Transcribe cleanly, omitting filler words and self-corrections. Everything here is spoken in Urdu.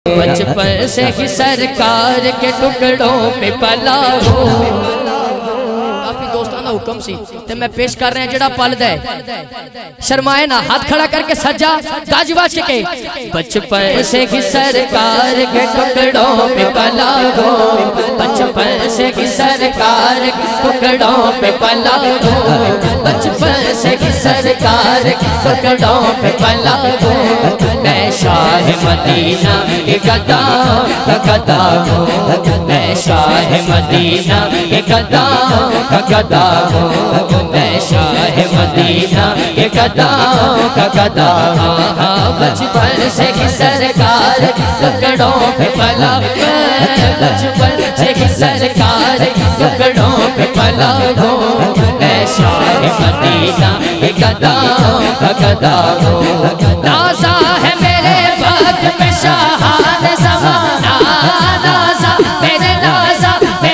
بچپن سے ہی سرکار کے ٹکڑوں پہ پلا ہو کافی دوستانہ حکم سی تے میں پیش کر رہے ہیں جڑا پلد ہے شرمائے نہ ہاتھ کھڑا کر کے سجا تاج باز کے بچپن سے ہی سرکار کے ٹکڑوں پہ پلا ہو بچپن سے ہی سرکار کے ٹکڑوں پہ پلا ہو بچپن سے ہی سرکار کے ٹکڑوں پہ پلا ہو میں شاہ مدینہ کے گدا گدا ہو میں شاہ مدینہ کے گدا گدا ہو میں شاہ مدینہ کے گدا گدا ہوں بچپن سے ہی سرکار ٹکڑوں پہ پلا بچپن سے ہی سرکار ٹکڑوں پہ پلا ہوں میں شاہ مدینہ کے گدا گدا ہوں